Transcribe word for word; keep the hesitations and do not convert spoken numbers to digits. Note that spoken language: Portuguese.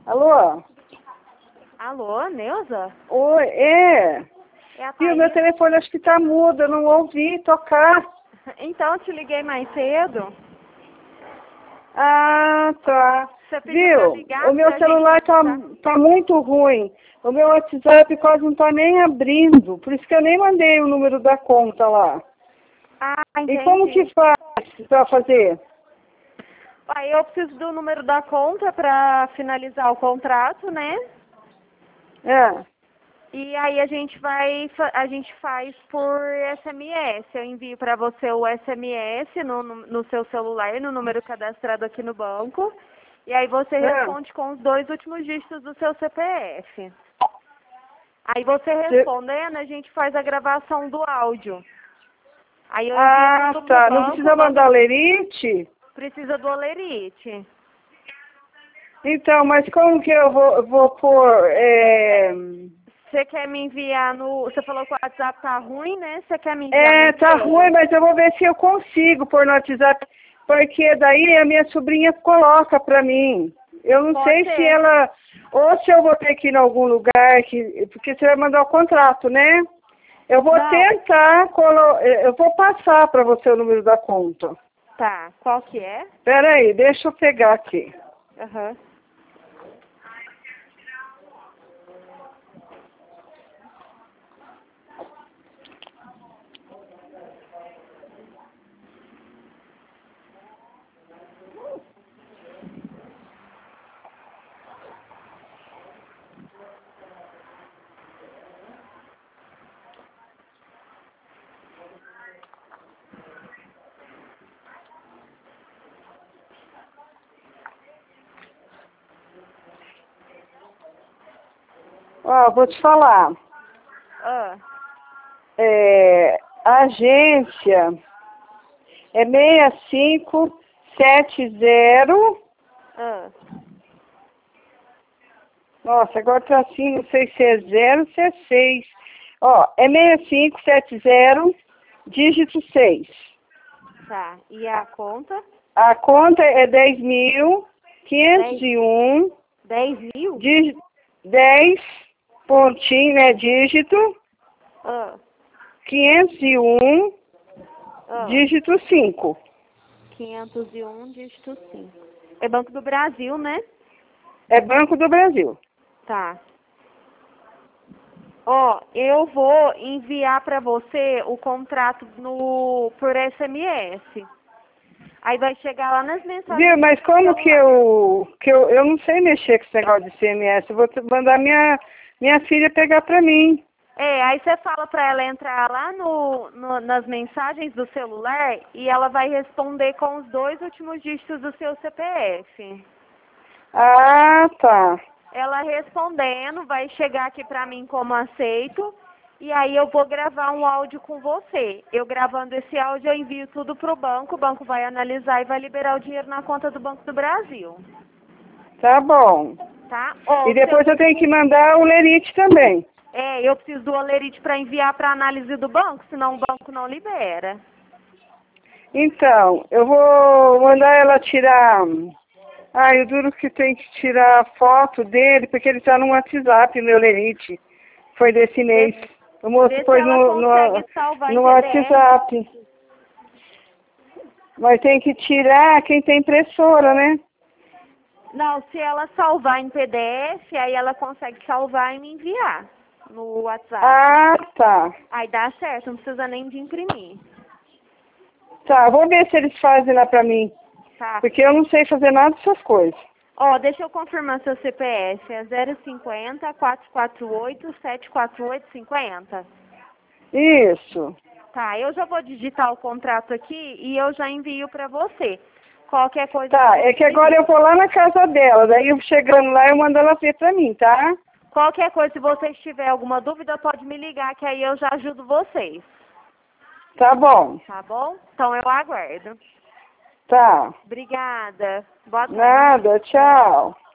Alô? Alô, Neuza? Oi, é. É a E o Thaís. meu telefone acho que tá mudo, eu não ouvi tocar. Então, eu te liguei mais cedo. Ah, tá. Você pediu pra Viu? ligar O meu pra celular gente tá, conversar. tá muito ruim. O meu WhatsApp quase não tá nem abrindo. Por isso que eu nem mandei o número da conta lá. Ah, E como entendi. que faz pra fazer? Aí eu preciso do número da conta pra finalizar o contrato, né? É. E aí a gente vai, fa- a gente faz por S M S. Eu envio pra você o S M S no, no, no seu celular, no número cadastrado aqui no banco. E aí você É. responde com os dois últimos dígitos do seu C P F. Aí você Cê- respondendo, a gente faz a gravação do áudio. Aí eu envio Ah, tudo pro tá. Não banco, precisa o banco mandar lerite? precisa do olerite. Então, mas como que eu vou, eu vou pôr... É... Você quer me enviar no... Você falou que o WhatsApp tá ruim, né? Você quer me enviar no É, tá e-mail? ruim, mas eu vou ver se eu consigo pôr no WhatsApp, porque daí a minha sobrinha coloca pra mim. Eu não Pode sei se ser. ela, ou se eu vou ter que ir em algum lugar, que, porque você vai mandar o contrato, né? Eu vou Não. tentar, colo... eu vou passar pra você o número da conta. Tá. Qual que é? Pera aí, deixa eu pegar aqui. Aham. Ó, vou te falar. Ah. É, a agência é seis cinco sete zero. Ah. Nossa, agora tá assim, não sei se é zero, se é seis. Ó, é seis cinco sete zero, dígito seis. Tá. E a conta? A conta é dez mil quinhentos Dez. e um, Dez mil? dígito dez, pontinho, né, dígito, Ah. quinhentos e um, Ah. dígito cinco. quinhentos e um, dígito cinco. É Banco do Brasil, né? É Banco do Brasil. Tá. Ó, eu vou enviar pra você o contrato no por S M S. Aí vai chegar lá nas mensagens Viu, do mas seu como que celular. eu, que eu, eu não sei mexer com esse negócio de C M S, eu vou te- mandar minha, minha filha pegar pra mim. É, aí você fala pra ela entrar lá no, no- nas mensagens do celular e ela vai responder com os dois últimos dígitos do seu C P F. Ah, tá. Ela respondendo, vai chegar aqui pra mim como aceito. E aí eu vou gravar um áudio com você. Eu gravando esse áudio, eu envio tudo pro banco, o banco vai analisar e vai liberar o dinheiro na conta do Banco do Brasil, Tá bom. tá? Ó, E o seu... depois eu tenho que mandar o lerite também. É, eu preciso do olerite para enviar para análise do banco, senão o banco não libera. Então, eu vou mandar ela tirar... Ai, o duro que tem que tirar a foto dele, porque ele tá no WhatsApp, meu lerite. Foi desse mês. Vê, O moço vê se pôs ela no, no, consegue salvar em no P D F. WhatsApp. Mas tem que tirar quem tem impressora, né? Não, se ela salvar em P D F, aí ela consegue salvar e me enviar no WhatsApp. Ah, tá. Aí dá certo, não precisa nem de imprimir. Tá, vou ver se eles fazem lá pra mim. Tá. Porque eu não sei fazer nada dessas coisas. Ó, deixa eu confirmar seu C P F. É zero cinquenta, quatrocentos e quarenta e oito, setecentos e quarenta e oito, cinquenta. Isso. Tá, eu já vou digitar o contrato aqui e eu já envio pra você. Qualquer coisa que Tá, é você que me agora eu diga. vou lá na casa dela. Daí eu chegando lá, eu mando ela ver pra mim, tá? Qualquer coisa, se vocês tiverem alguma dúvida, pode me ligar que aí eu já ajudo vocês. Tá bom. Tá bom? Então eu aguardo. Tá. Obrigada. Boa tarde. Nada, tchau.